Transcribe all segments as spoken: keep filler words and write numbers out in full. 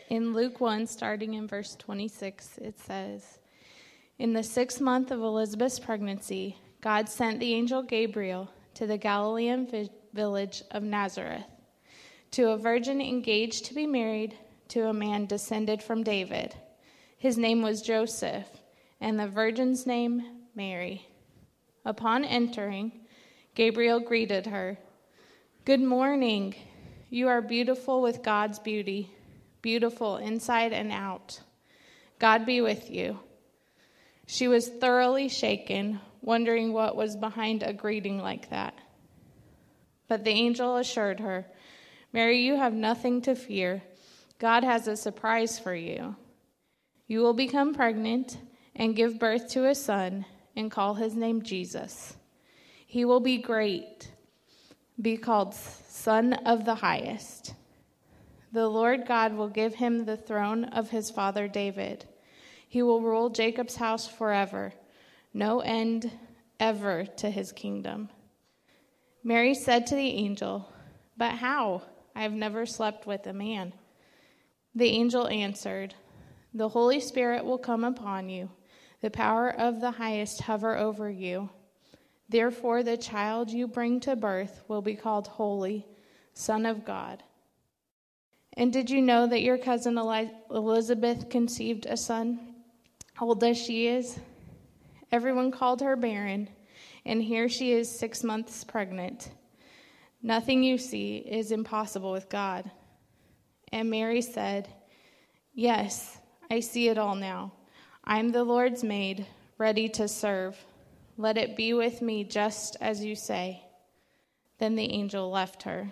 In Luke one, starting in verse twenty-six, it says, "In the sixth month of Elizabeth's pregnancy, God sent the angel Gabriel to the Galilean vi- village of Nazareth, to a virgin engaged to be married to a man descended from David. His name was Joseph, and the virgin's name Mary. Upon entering, Gabriel greeted her. 'Good morning. You are beautiful with God's beauty, beautiful inside and out. God be with you.' She was thoroughly shaken, wondering what was behind a greeting like that. But the angel assured her, 'Mary, you have nothing to fear. God has a surprise for you. You will become pregnant and give birth to a son and call his name Jesus. He will be great, be called Son of the Highest. The Lord God will give him the throne of his father David. He will rule Jacob's house forever, no end ever to his kingdom.' Mary said to the angel, 'But how? I have never slept with a man.' The angel answered, 'The Holy Spirit will come upon you. The power of the Highest hover over you. Therefore, the child you bring to birth will be called Holy, Son of God. And did you know that your cousin Eli- Elizabeth conceived a son, old as she is? Everyone called her barren, and here she is six months pregnant. Nothing you see is impossible with God.' And Mary said, 'Yes, I see it all now. I am the Lord's maid, ready to serve. Let it be with me just as you say.' Then the angel left her."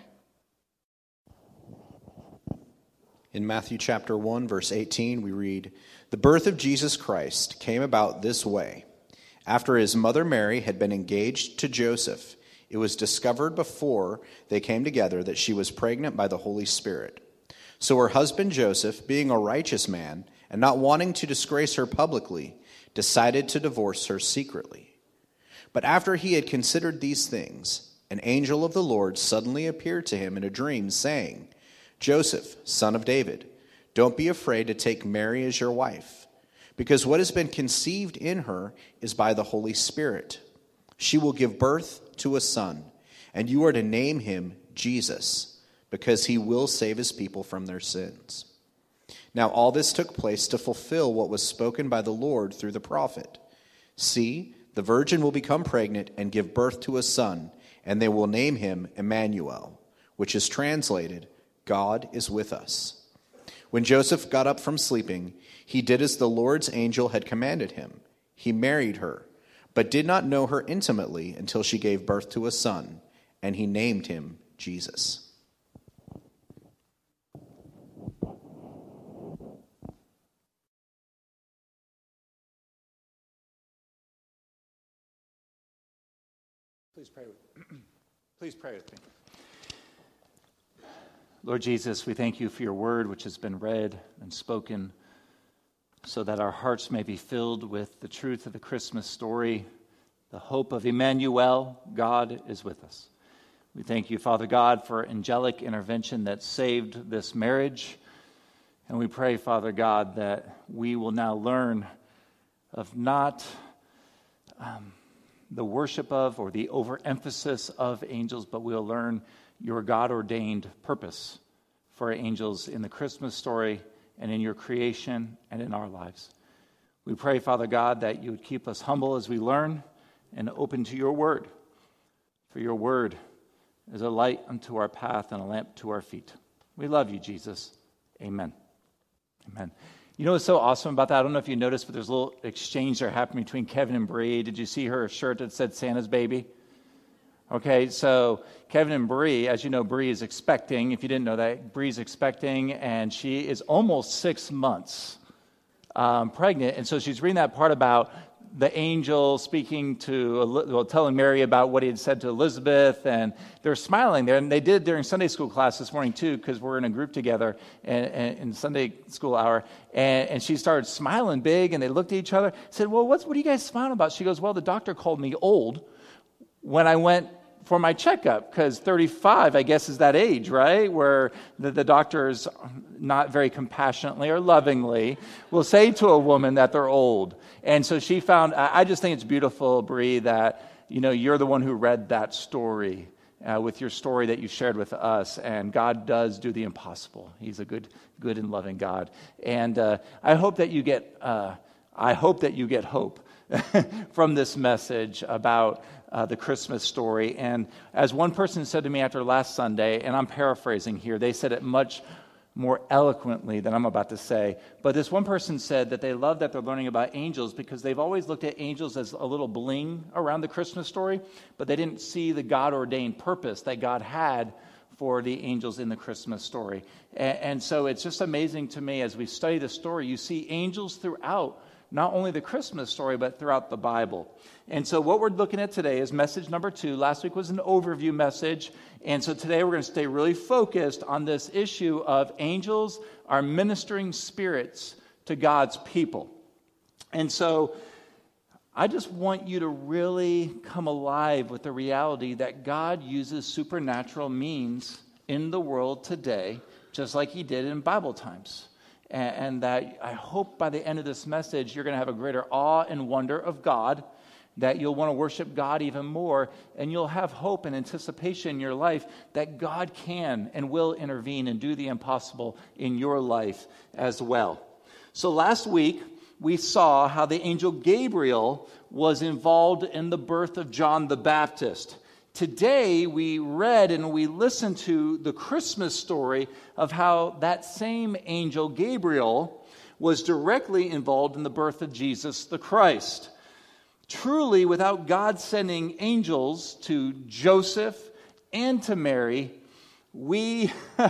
In Matthew chapter one, verse eighteen, we read, "The birth of Jesus Christ came about this way. After his mother Mary had been engaged to Joseph, it was discovered before they came together that she was pregnant by the Holy Spirit. So her husband Joseph, being a righteous man and not wanting to disgrace her publicly, decided to divorce her secretly. But after he had considered these things, an angel of the Lord suddenly appeared to him in a dream, saying, 'Joseph, son of David, don't be afraid to take Mary as your wife, because what has been conceived in her is by the Holy Spirit. She will give birth to a son, and you are to name him Jesus, because he will save his people from their sins.' Now all this took place to fulfill what was spoken by the Lord through the prophet. 'See, the virgin will become pregnant and give birth to a son, and they will name him Emmanuel,' which is translated, 'God is with us.' When Joseph got up from sleeping, he did as the Lord's angel had commanded him. He married her, but did not know her intimately until she gave birth to a son, and he named him Jesus." Please pray with, please pray with me. Lord Jesus, we thank you for your word which has been read and spoken so that our hearts may be filled with the truth of the Christmas story, the hope of Emmanuel, God is with us. We thank you, Father God, for angelic intervention that saved this marriage. And we pray, Father God, that we will now learn of not um, the worship of or the overemphasis of angels, but we'll learn your God-ordained purpose for angels in the Christmas story and in your creation and in our lives. We pray, Father God, that you would keep us humble as we learn and open to your word. For your word is a light unto our path and a lamp to our feet. We love you, Jesus. Amen. Amen. You know what's so awesome about that? I don't know if you noticed, but there's a little exchange there happening between Kevin and Bree. Did you see her shirt that said Santa's baby? Okay, so Kevin and Bree, as you know, Bree is expecting. If you didn't know that, Bree's expecting, and she is almost six months um, pregnant. And so she's reading that part about the angel speaking to, well, telling Mary about what he had said to Elizabeth, and they're smiling there. And they did during Sunday school class this morning, too, because we're in a group together and, and, in Sunday school hour. And, and she started smiling big, and they looked at each other, said, well, what's, what are you guys smiling about? She goes, well, the doctor called me old when I went for my checkup, because thirty-five, I guess, is that age, right? Where the, the doctors, not very compassionately or lovingly, will say to a woman that they're old. And so she found, I just think it's beautiful, Bree, that, you know, you're the one who read that story uh, with your story that you shared with us. And God does do the impossible. He's a good, good and loving God. And uh, I hope that you get, uh, I hope that you get hope from this message about uh, the Christmas story. And as one person said to me after last Sunday, and I'm paraphrasing here, they said it much more eloquently than I'm about to say, but this one person said that they love that they're learning about angels because they've always looked at angels as a little bling around the Christmas story, but they didn't see the God-ordained purpose that God had for the angels in the Christmas story. And, and so it's just amazing to me as we study the story, you see angels throughout not only the Christmas story, but throughout the Bible. And so what we're looking at today is message number two. Last week was an overview message. And so today we're going to stay really focused on this issue of angels are ministering spirits to God's people. And so I just want you to really come alive with the reality that God uses supernatural means in the world today, just like he did in Bible times. And that I hope by the end of this message, you're going to have a greater awe and wonder of God, that you'll want to worship God even more, and you'll have hope and anticipation in your life that God can and will intervene and do the impossible in your life as well. So last week, we saw how the angel Gabriel was involved in the birth of John the Baptist. Today, we read and we listened to the Christmas story of how that same angel, Gabriel, was directly involved in the birth of Jesus the Christ. Truly, without God sending angels to Joseph and to Mary, we,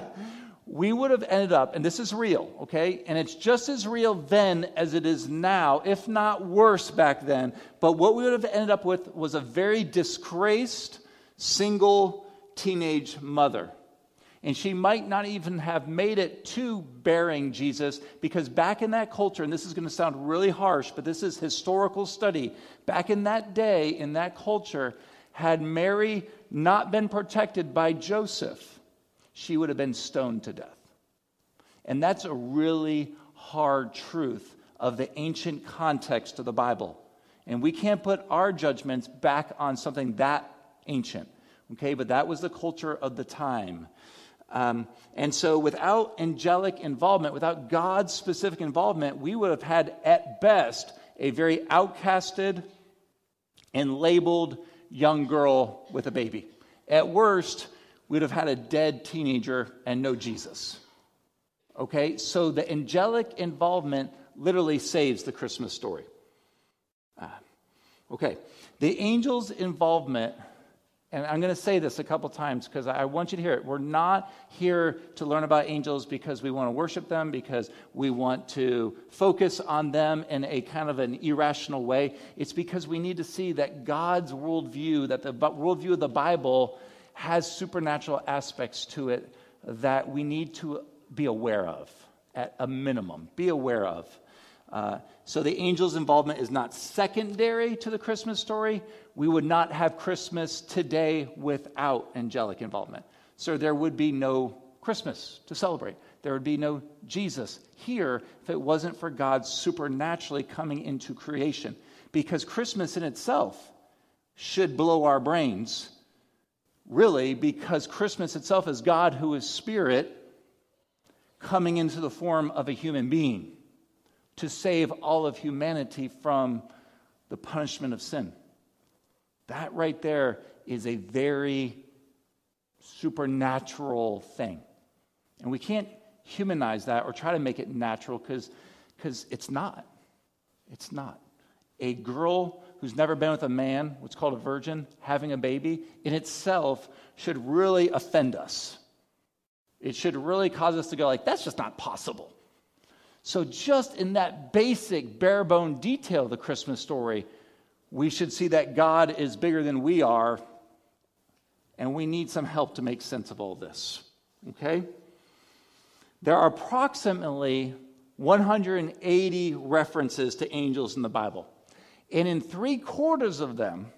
we would have ended up, and this is real, okay? And it's just as real then as it is now, if not worse back then. But what we would have ended up with was a very disgraced, single teenage mother. And she might not even have made it to bearing Jesus, because back in that culture, and this is going to sound really harsh, but this is historical study, back in that day, in that culture, had Mary not been protected by Joseph, she would have been stoned to death. And that's a really hard truth of the ancient context of the Bible. And we can't put our judgments back on something that ancient, okay? But that was the culture of the time. Um, and so without angelic involvement, without God's specific involvement, we would have had at best a very outcasted and labeled young girl with a baby. At worst, we'd have had a dead teenager and no Jesus. Okay, so the angelic involvement literally saves the Christmas story. Uh, okay, the angel's involvement, and I'm going to say this a couple times because I want you to hear it. We're not here to learn about angels because we want to worship them, because we want to focus on them in a kind of an irrational way. It's because we need to see that God's worldview, that the worldview of the Bible has supernatural aspects to it that we need to be aware of, at a minimum. Be aware of. Uh, so the angel's involvement is not secondary to the Christmas story. We would not have Christmas today without angelic involvement. So there would be no Christmas to celebrate. There would be no Jesus here if it wasn't for God supernaturally coming into creation. Because Christmas in itself should blow our brains, really, because Christmas itself is God who is spirit coming into the form of a human being to save all of humanity from the punishment of sin. That right there is a very supernatural thing. And we can't humanize that or try to make it natural because because it's not. It's not. A girl who's never been with a man, what's called a virgin, having a baby, in itself should really offend us. It should really cause us to go like, that's just not possible. So just in that basic, bare-bone detail of the Christmas story, we should see that God is bigger than we are, and we need some help to make sense of all this. Okay? There are approximately one hundred eighty references to angels in the Bible. And in three quarters of them,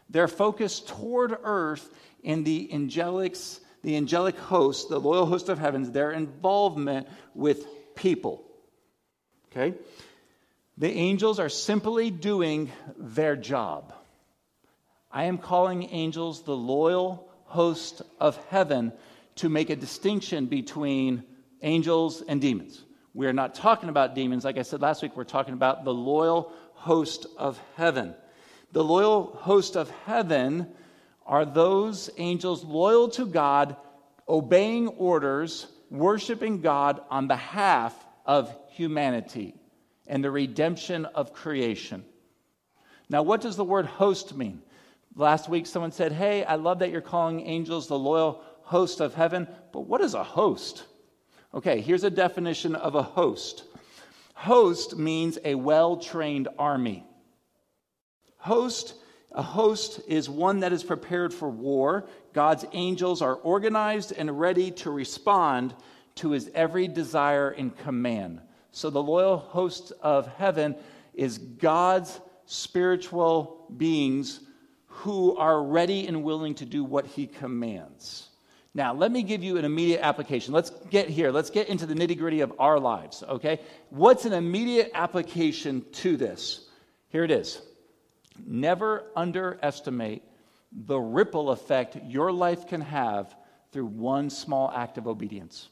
They're focused toward earth in the angelics, the angelic host, the loyal host of heavens, their involvement with people. Okay? The angels are simply doing their job. I am calling angels the loyal host of heaven to make a distinction between angels and demons. We're not talking about demons. Like I said last week, we're talking about the loyal host of heaven. The loyal host of heaven are those angels loyal to God, obeying orders, worshiping God on behalf of humanity and the redemption of creation. Now, what does the word host mean? Last week, someone said, hey, I love that you're calling angels the loyal host of heaven, but what is a host? Okay, here's a definition of a host. Host means a well-trained army. Host, a host is one that is prepared for war. God's angels are organized and ready to respond to his every desire and command. So the loyal host of heaven is God's spiritual beings who are ready and willing to do what he commands. Now, let me give you an immediate application. Let's get here. Let's get into the nitty-gritty of our lives, okay? What's an immediate application to this? Here it is. Never underestimate the ripple effect your life can have through one small act of obedience.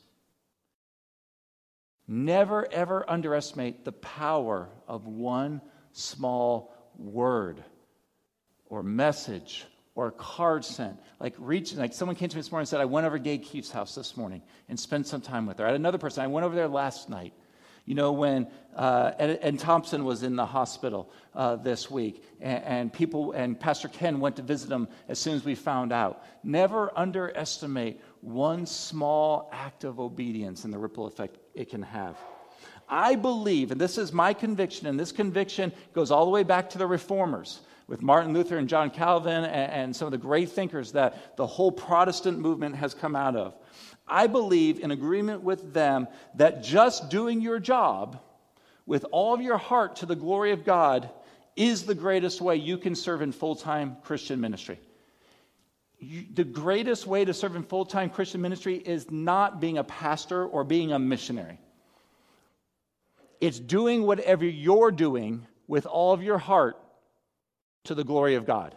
Never, ever underestimate the power of one small word or message or card sent. Like reaching, like someone came to me this morning and said, I went over to Gay Keefe's house this morning and spent some time with her. I had another person, I went over there last night. You know, when uh, Ed, Ed Thompson was in the hospital uh, this week, and, and people, and Pastor Ken went to visit him as soon as we found out. Never underestimate one small act of obedience and the ripple effect it can have. I believe, and this is my conviction, and this conviction goes all the way back to the Reformers, with Martin Luther and John Calvin and, and some of the great thinkers that the whole Protestant movement has come out of. I believe, in agreement with them, that just doing your job with all of your heart to the glory of God is the greatest way you can serve in full-time Christian ministry. You, the greatest way to serve in full-time Christian ministry is not being a pastor or being a missionary. It's doing whatever you're doing with all of your heart to the glory of God.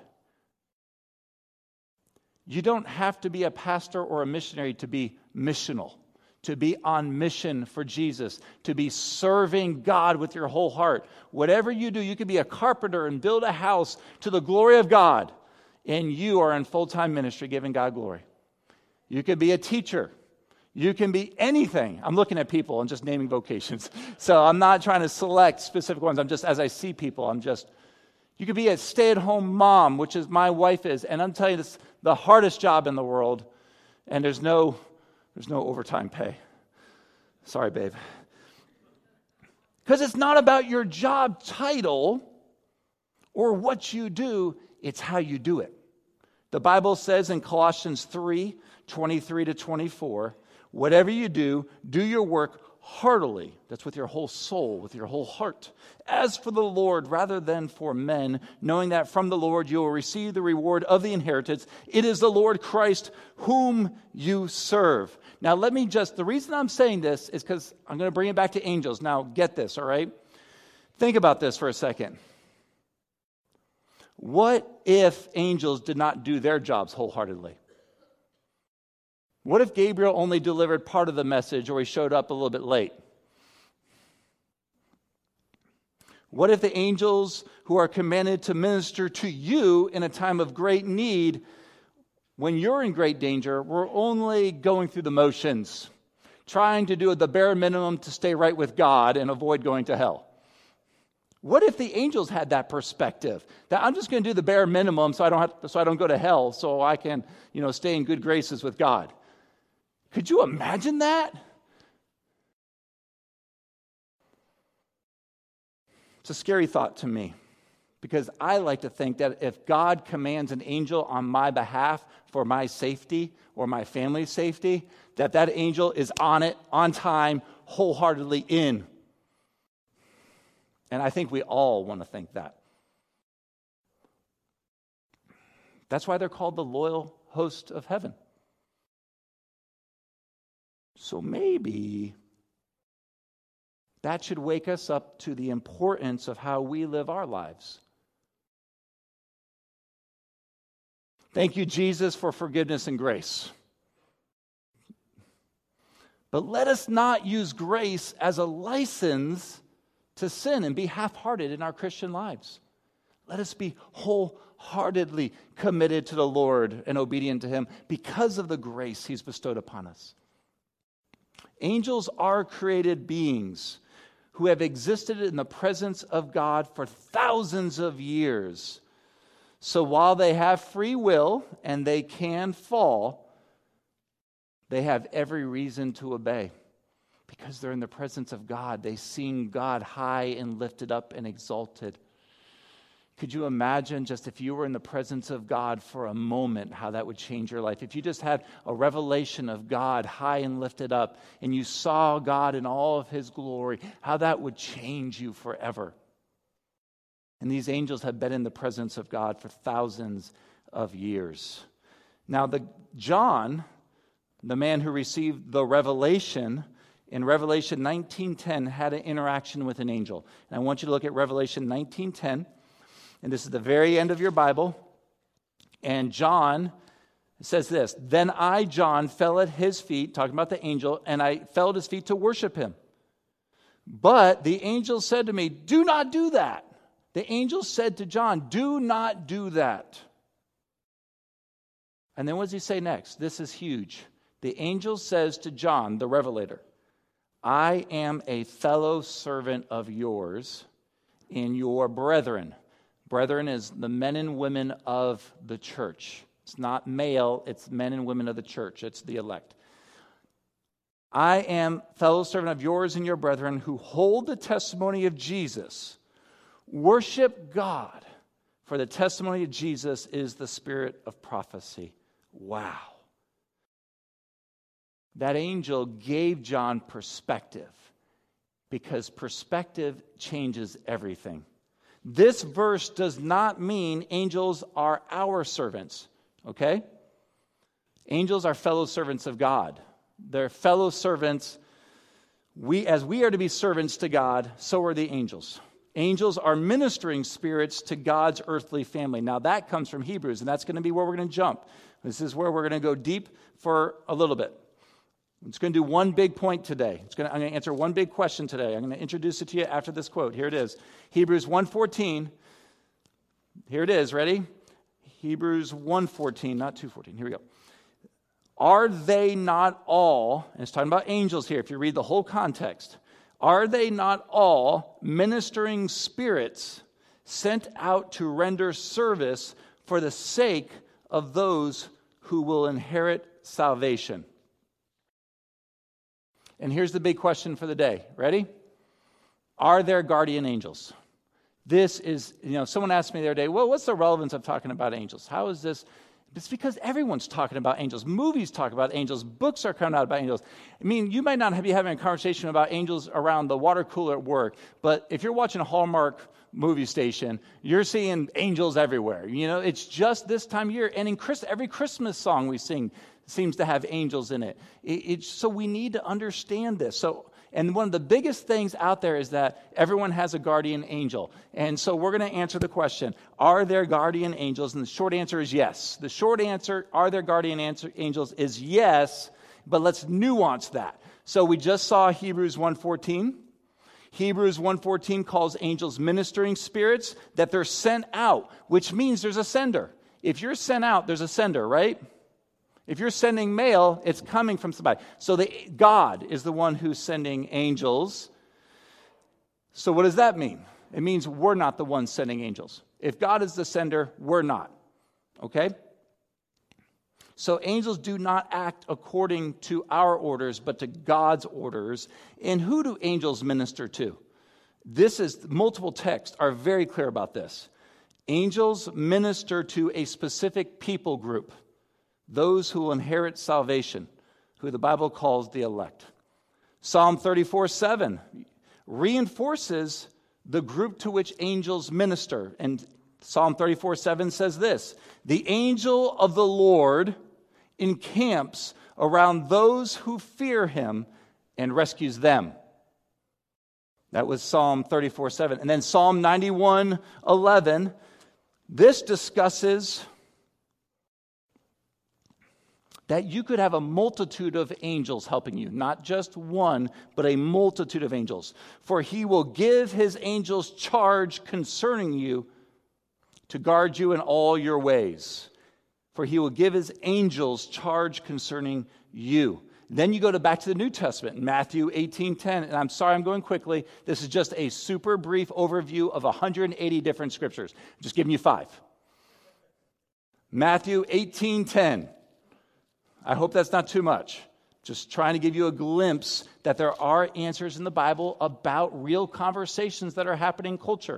You don't have to be a pastor or a missionary to be missional, to be on mission for Jesus, to be serving God with your whole heart. Whatever you do, you could be a carpenter and build a house to the glory of God, and you are in full-time ministry giving God glory. You could be a teacher. You can be anything. I'm looking at people and just naming vocations. So I'm not trying to select specific ones. I'm just, as I see people, I'm just... You could be a stay-at-home mom, which is my wife is, and I'm telling you, this is the hardest job in the world, and there's no, there's no overtime pay. Sorry, babe. Because it's not about your job title or what you do, it's how you do it. The Bible says in Colossians three, twenty-three to twenty-four, whatever you do, do your work heartily. That's with your whole soul, with your whole heart. As for the Lord, rather than for men, knowing that from the Lord you will receive the reward of the inheritance. It is the Lord Christ whom you serve. Now let me just, the reason I'm saying this is because I'm going to bring it back to angels. Now get this, all right? Think about this for a second. What if angels did not do their jobs wholeheartedly? What if Gabriel only delivered part of the message, or he showed up a little bit late? What if the angels who are commanded to minister to you in a time of great need, when you're in great danger, were only going through the motions, trying to do the bare minimum to stay right with God and avoid going to hell? What if the angels had that perspective, that I'm just going to do the bare minimum so I don't have, so I don't go to hell, so I can, you know, stay in good graces with God? Could you imagine that? It's a scary thought to me, because I like to think that if God commands an angel on my behalf for my safety or my family's safety, that that angel is on it, on time, wholeheartedly in. And I think we all want to think that. That's why they're called the loyal host of heaven. So maybe that should wake us up to the importance of how we live our lives. Thank you, Jesus, for forgiveness and grace. But let us not use grace as a license to sin and be half-hearted in our Christian lives. Let us be wholeheartedly committed to the Lord and obedient to Him because of the grace He's bestowed upon us. Angels are created beings who have existed in the presence of God for thousands of years. So while they have free will and they can fall, they have every reason to obey because they're in the presence of God. They sing God high and lifted up and exalted. Could you imagine just if you were in the presence of God for a moment, how that would change your life? If you just had a revelation of God high and lifted up and you saw God in all of His glory, how that would change you forever. And these angels have been in the presence of God for thousands of years. Now, the John, the man who received the revelation, in Revelation nineteen ten, had an interaction with an angel. And I want you to look at Revelation nineteen ten. And this is the very end of your Bible. And John says this, "Then I, John, fell at his feet," talking about the angel, "and I fell at his feet to worship him. But the angel said to me, 'Do not do that.'" The angel said to John, "Do not do that." And then what does he say next? This is huge. The angel says to John, the revelator, "I am a fellow servant of yours and your brethren." Brethren is the men and women of the church. It's not male, it's men and women of the church. It's the elect. "I am fellow servant of yours and your brethren who hold the testimony of Jesus. Worship God, for the testimony of Jesus is the spirit of prophecy." Wow. That angel gave John perspective because perspective changes everything. This verse does not mean angels are our servants, okay? Angels are fellow servants of God. They're fellow servants. We, as we are to be servants to God, so are the angels. Angels are ministering spirits to God's earthly family. Now that comes from Hebrews, and that's going to be where we're going to jump. This is where we're going to go deep for a little bit. It's going to do one big point today. It's going to, I'm going to answer one big question today. I'm going to introduce it to you after this quote. Here it is. Hebrews one fourteen. Here it is. Ready? Hebrews one fourteen, not two fourteen. Here we go. "Are they not all," and it's talking about angels here if you read the whole context, "are they not all ministering spirits sent out to render service for the sake of those who will inherit salvation?" And here's the big question for the day. Ready? Are there guardian angels? This is, you know, someone asked me the other day, well, what's the relevance of talking about angels? How is this? It's because everyone's talking about angels. Movies talk about angels. Books are coming out about angels. I mean, you might not be having a conversation about angels around the water cooler at work, but if you're watching a Hallmark movie station, you're seeing angels everywhere. You know, it's just this time of year. And in Chris, every Christmas song we sing seems to have angels in it. It, it. So we need to understand this. So, and one of the biggest things out there is that everyone has a guardian angel. And so we're going to answer the question, are there guardian angels? And the short answer is yes. The short answer, are there guardian answer, angels, is yes, but let's nuance that. So we just saw Hebrews one fourteen. Hebrews one fourteen calls angels ministering spirits, that they're sent out, which means there's a sender. If you're sent out, there's a sender, right? If you're sending mail, it's coming from somebody. So the, God is the one who's sending angels. So what does that mean? It means we're not the ones sending angels. If God is the sender, we're not. Okay? So angels do not act according to our orders, but to God's orders. And who do angels minister to? This is, multiple texts are very clear about this. Angels minister to a specific people group. Those who will inherit salvation, who the Bible calls the elect. Psalm thirty-four seven reinforces the group to which angels minister. And Psalm thirty-four seven says this, "The angel of the Lord encamps around those who fear him and rescues them." That was Psalm thirty-four seven. And then Psalm ninety-one eleven, this discusses that you could have a multitude of angels helping you, not just one, but a multitude of angels. "For he will give his angels charge concerning you to guard you in all your ways. For he will give his angels charge concerning you." Then you go to back to the New Testament, Matthew eighteen ten. And I'm sorry I'm going quickly. This is just a super brief overview of one hundred eighty different scriptures. I'm just giving you five. Matthew eighteen ten. I hope that's not too much. Just trying to give you a glimpse that there are answers in the Bible about real conversations that are happening in culture.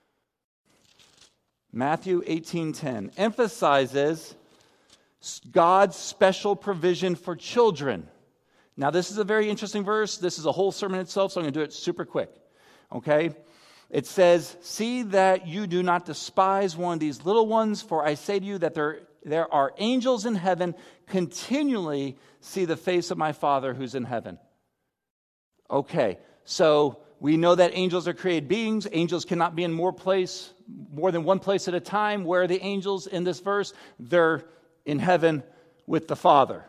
Matthew eighteen ten emphasizes God's special provision for children. Now, this is a very interesting verse. This is a whole sermon itself, so I'm going to do it super quick. Okay? It says, "See that you do not despise one of these little ones, for I say to you that there, there are angels in heaven continually see the face of my Father who's in heaven." Okay, so we know that angels are created beings. Angels cannot be in more place, more than one place at a time. Where are the angels in this verse? They're in heaven with the Father.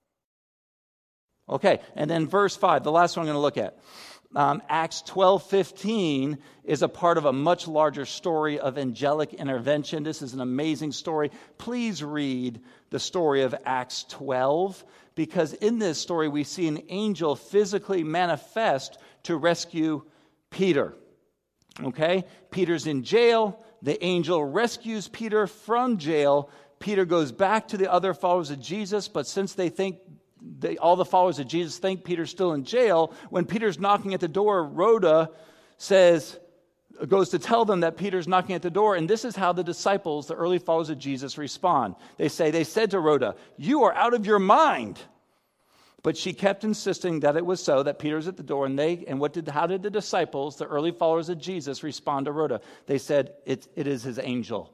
Okay, and then verse five, the last one I'm going to look at. Um, Acts twelve fifteen is a part of a much larger story of angelic intervention. This is an amazing story. Please read the story of Acts twelve, because in this story we see an angel physically manifest to rescue Peter. Okay, Peter's in jail. The angel rescues Peter from jail. Peter goes back to the other followers of Jesus, but since they think They, all the followers of Jesus think Peter's still in jail, when Peter's knocking at the door, Rhoda says, goes to tell them that Peter's knocking at the door, and this is how the disciples, the early followers of Jesus, respond. They say, they said to Rhoda, "You are out of your mind." But she kept insisting that it was so, that Peter's at the door, and they, and what did, how did the disciples, the early followers of Jesus, respond to Rhoda? They said, it, it is his angel.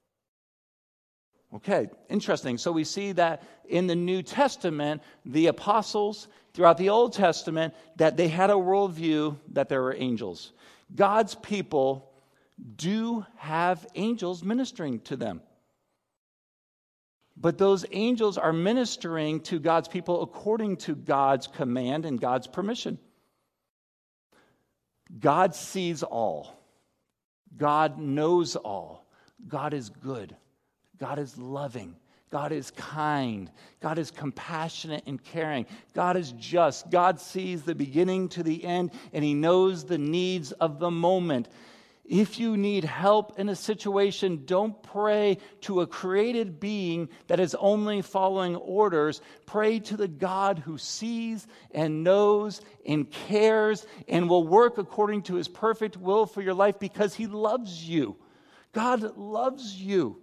Okay, interesting. So we see that in the New Testament, the apostles throughout the Old Testament, that they had a worldview that there were angels. God's people do have angels ministering to them. But those angels are ministering to God's people according to God's command and God's permission. God sees all. God knows all. God is good. God is loving. God is kind. God is compassionate and caring. God is just. God sees the beginning to the end, and he knows the needs of the moment. If you need help in a situation, don't pray to a created being that is only following orders. Pray to the God who sees and knows and cares and will work according to his perfect will for your life, because he loves you. God loves you.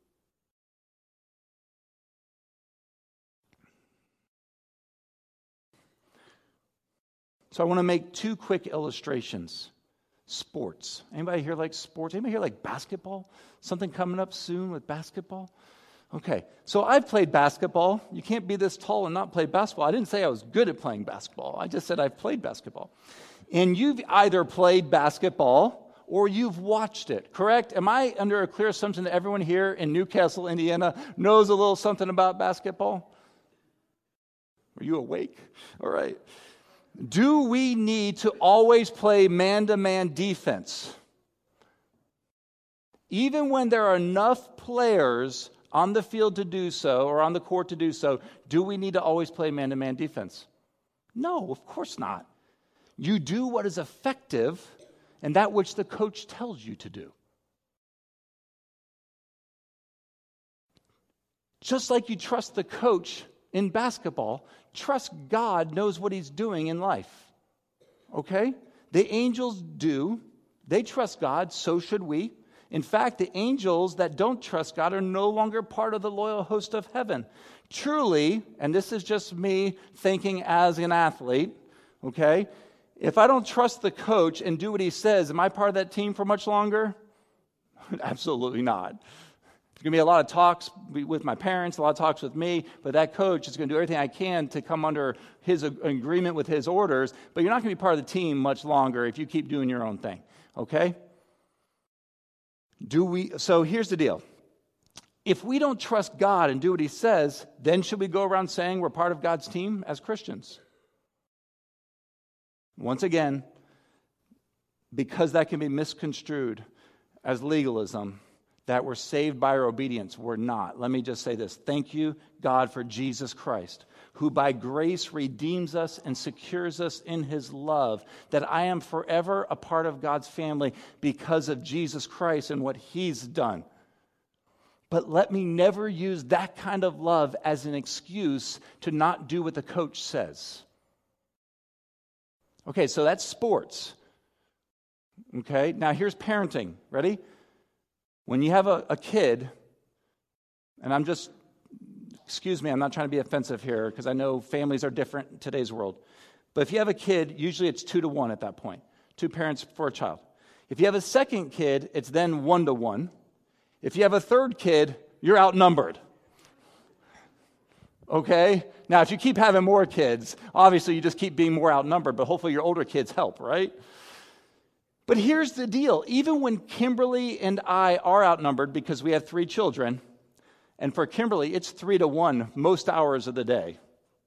So I want to make two quick illustrations. Sports. Anybody here like sports? Anybody here like basketball? Something coming up soon with basketball? Okay, so I've played basketball. You can't be this tall and not play basketball. I didn't say I was good at playing basketball. I just said I've played basketball. And you've either played basketball or you've watched it, correct? Am I under a clear assumption that everyone here in Newcastle, Indiana knows a little something about basketball? Are you awake? All right. Do we need to always play man-to-man defense? Even when there are enough players on the field to do so, or on the court to do so, do we need to always play man-to-man defense? No, of course not. You do what is effective and that which the coach tells you to do. Just like you trust the coach in basketball, trust God knows what he's doing in life. Okay? The angels do. They trust God, so should we. In fact, the angels that don't trust God are no longer part of the loyal host of heaven. Truly, and this is just me thinking as an athlete, okay? If I don't trust the coach and do what he says, am I part of that team for much longer? Absolutely not. There's going to be a lot of talks with my parents, a lot of talks with me, but that coach is going to do everything I can to come under his agreement with his orders, but you're not going to be part of the team much longer if you keep doing your own thing, okay? Do we? So here's the deal. If we don't trust God and do what he says, then should we go around saying we're part of God's team as Christians? Once again, because that can be misconstrued as legalism, that we're saved by our obedience. We're not. Let me just say this. Thank you, God, for Jesus Christ, who by grace redeems us and secures us in his love, that I am forever a part of God's family because of Jesus Christ and what he's done. But let me never use that kind of love as an excuse to not do what the coach says. Okay, so that's sports. Okay, now here's parenting. Ready? When you have a, a kid, and I'm just, excuse me, I'm not trying to be offensive here because I know families are different in today's world. But if you have a kid, usually it's two to one at that point. Two parents for a child. If you have a second kid, it's then one to one. If you have a third kid, you're outnumbered. Okay? Now, if you keep having more kids, obviously you just keep being more outnumbered, but hopefully your older kids help, right? But here's the deal. Even when Kimberly and I are outnumbered because we have three children, and for Kimberly, it's three to one most hours of the day.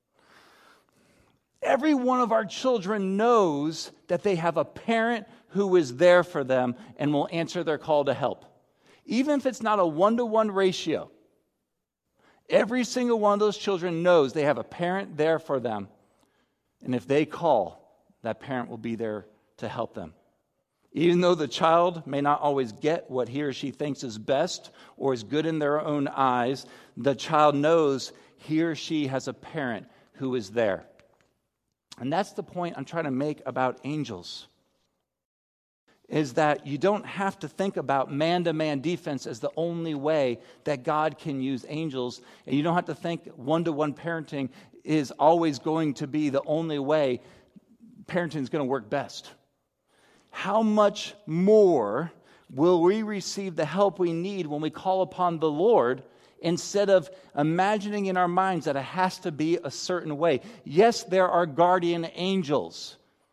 Every one of our children knows that they have a parent who is there for them and will answer their call to help. Even if it's not a one-to-one ratio, every single one of those children knows they have a parent there for them. And if they call, that parent will be there to help them. Even though the child may not always get what he or she thinks is best or is good in their own eyes, the child knows he or she has a parent who is there. And that's the point I'm trying to make about angels. Is that you don't have to think about man-to-man defense as the only way that God can use angels. And you don't have to think one-to-one parenting is always going to be the only way parenting is going to work best. How much more will we receive the help we need when we call upon the Lord instead of imagining in our minds that it has to be a certain way? Yes, there are guardian angels.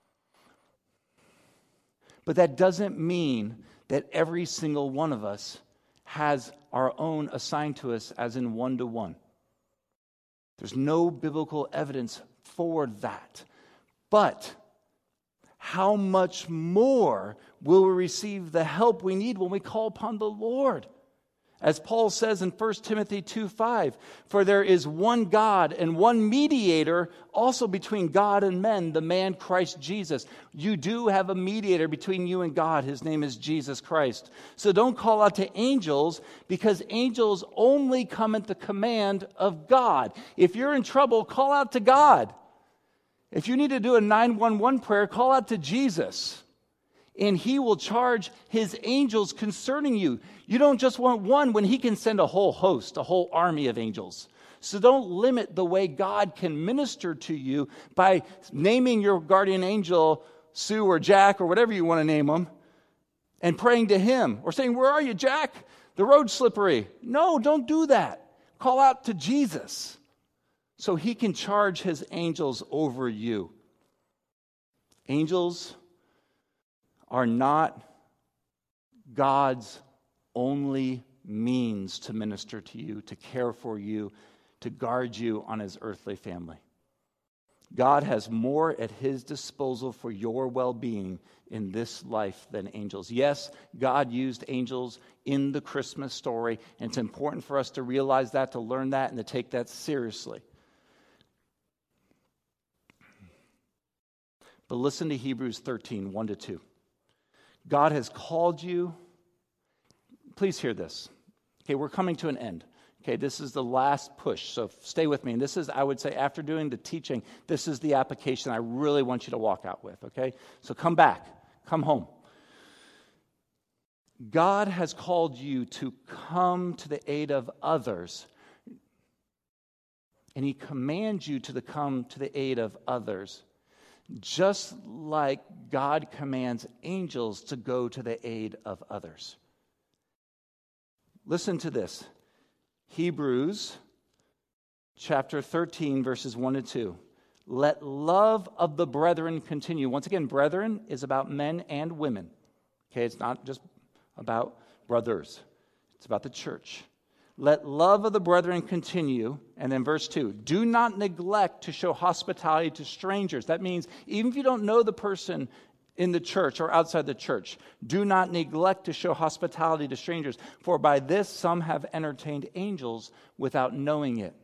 But that doesn't mean that every single one of us has our own assigned to us as in one-to-one. There's no biblical evidence for that. But how much more will we receive the help we need when we call upon the Lord? As Paul says in First Timothy two five, for there is one God and one mediator also between God and men, the man Christ Jesus. You do have a mediator between you and God. His name is Jesus Christ. So don't call out to angels because angels only come at the command of God. If you're in trouble, call out to God. If you need to do a nine one one prayer, call out to Jesus. And he will charge his angels concerning you. You don't just want one when he can send a whole host, a whole army of angels. So don't limit the way God can minister to you by naming your guardian angel Sue or Jack or whatever you want to name them and praying to him or saying, where are you, Jack? The road's slippery. No, don't do that. Call out to Jesus so he can charge his angels over you. Angels are not God's only means to minister to you, to care for you, to guard you on his earthly family. God has more at his disposal for your well-being in this life than angels. Yes, God used angels in the Christmas story, and it's important for us to realize that, to learn that, and to take that seriously. But listen to Hebrews thirteen, one to two. God has called you. Please hear this. Okay, we're coming to an end. Okay, this is the last push, so stay with me. And this is, I would say, after doing the teaching, this is the application I really want you to walk out with, okay? So come back. Come home. God has called you to come to the aid of others. And he commands you to come to the aid of others. Just like God commands angels to go to the aid of others. Listen to this. Hebrews chapter thirteen, verses one to two. Let love of the brethren continue. Once again, brethren is about men and women. Okay, it's not just about brothers. It's about the church. Let love of the brethren continue. And then verse two, do not neglect to show hospitality to strangers. That means even if you don't know the person in the church or outside the church, do not neglect to show hospitality to strangers. For by this some have entertained angels without knowing it.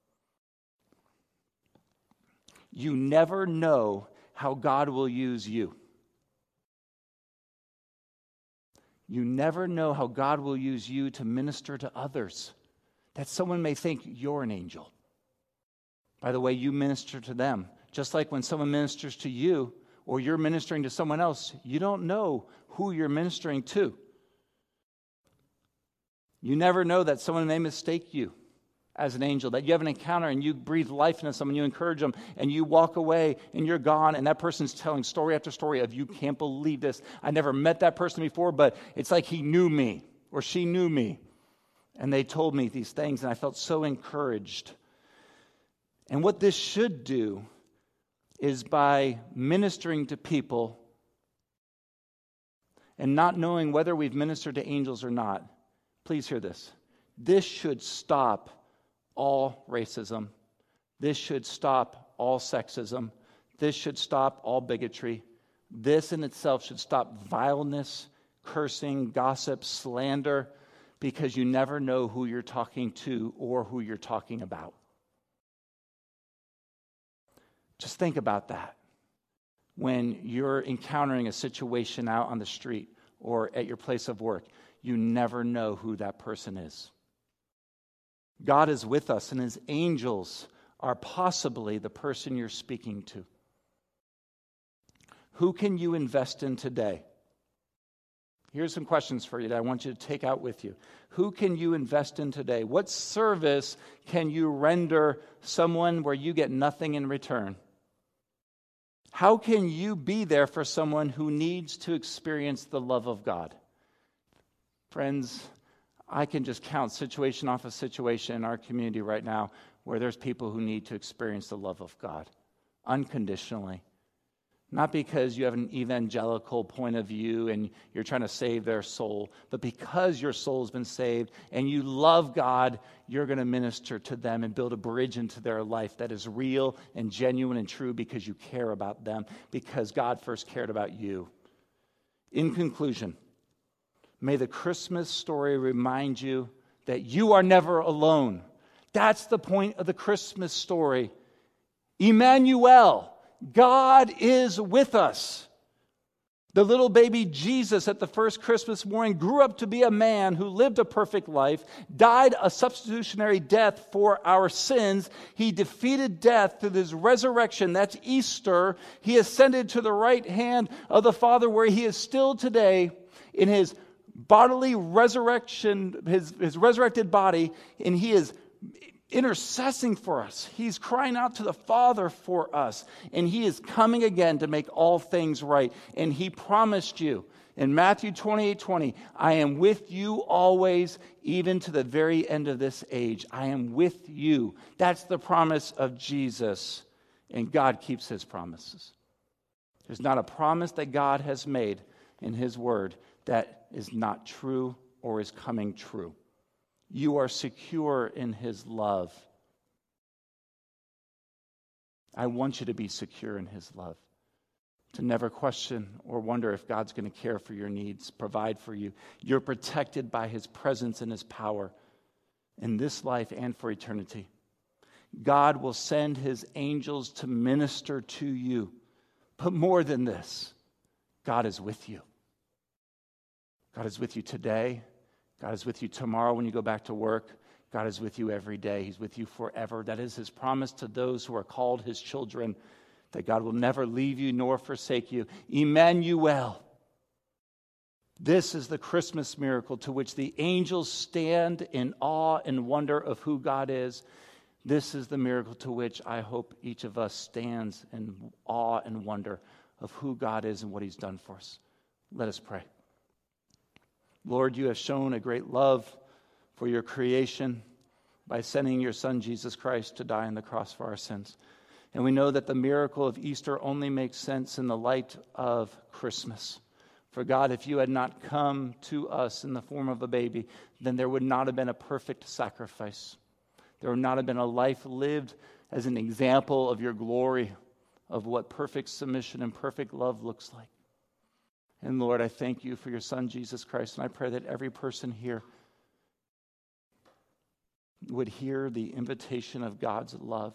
You never know how God will use you. You never know how God will use you to minister to others. That someone may think you're an angel by the way you minister to them. Just like when someone ministers to you or you're ministering to someone else, you don't know who you're ministering to. You never know that someone may mistake you as an angel, that you have an encounter and you breathe life into someone, you encourage them, and you walk away and you're gone, and that person's telling story after story of, you can't believe this. I never met that person before, but it's like he knew me or she knew me. And they told me these things, and I felt so encouraged. And what this should do is, by ministering to people and not knowing whether we've ministered to angels or not, please hear this. This should stop all racism. This should stop all sexism. This should stop all bigotry. This in itself should stop vileness, cursing, gossip, slander, because you never know who you're talking to or who you're talking about. Just think about that when you're encountering a situation out on the street or at your place of work. You never know who that person is. God is with us, and his angels are possibly the person you're speaking to. Who can you invest in today? Here's some questions for you that I want you to take out with you. Who can you invest in today? What service can you render someone where you get nothing in return? How can you be there for someone who needs to experience the love of God? Friends, I can just count situation off of situation in our community right now where there's people who need to experience the love of God unconditionally. Not because you have an evangelical point of view and you're trying to save their soul, but because your soul has been saved and you love God, you're going to minister to them and build a bridge into their life that is real and genuine and true because you care about them, because God first cared about you. In conclusion, may the Christmas story remind you that you are never alone. That's the point of the Christmas story. Emmanuel, God is with us. The little baby Jesus at the first Christmas morning grew up to be a man who lived a perfect life, died a substitutionary death for our sins. He defeated death through his resurrection. That's Easter. He ascended to the right hand of the Father, where he is still today in his bodily resurrection, his, his resurrected body, and he is intercessing for us. He's crying out to the Father for us, and he is coming again to make all things right. And he promised you in Matthew twenty-eight twenty, I am with you always, even to the very end of this age. I am with you. That's the promise of Jesus, and God keeps his promises. There's not a promise that God has made in his word that is not true or is coming true. You are secure in his love. I want you to be secure in his love, to never question or wonder if God's going to care for your needs, provide for you. You're protected by his presence and his power in this life and for eternity. God will send his angels to minister to you. But more than this, God is with you. God is with you today. God is with you tomorrow when you go back to work. God is with you every day. He's with you forever. That is his promise to those who are called his children, that God will never leave you nor forsake you. Emmanuel. This is the Christmas miracle to which the angels stand in awe and wonder of who God is. This is the miracle to which I hope each of us stands in awe and wonder of who God is and what he's done for us. Let us pray. Lord, you have shown a great love for your creation by sending your Son, Jesus Christ, to die on the cross for our sins. And we know that the miracle of Easter only makes sense in the light of Christmas. For God, if you had not come to us in the form of a baby, then there would not have been a perfect sacrifice. There would not have been a life lived as an example of your glory, of what perfect submission and perfect love looks like. And Lord, I thank you for your Son, Jesus Christ, and I pray that every person here would hear the invitation of God's love.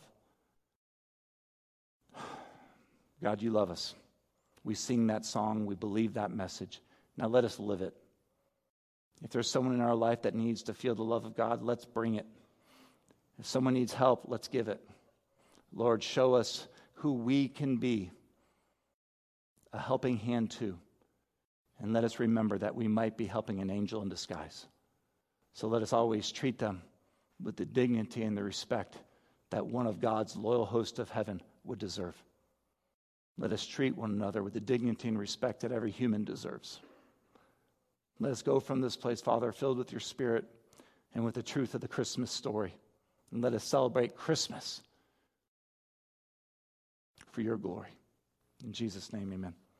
God, you love us. We sing that song. We believe that message. Now let us live it. If there's someone in our life that needs to feel the love of God, let's bring it. If someone needs help, let's give it. Lord, show us who we can be a helping hand to. And let us remember that we might be helping an angel in disguise. So let us always treat them with the dignity and the respect that one of God's loyal host of heaven would deserve. Let us treat one another with the dignity and respect that every human deserves. Let us go from this place, Father, filled with your Spirit and with the truth of the Christmas story. And let us celebrate Christmas for your glory. In Jesus' name, amen.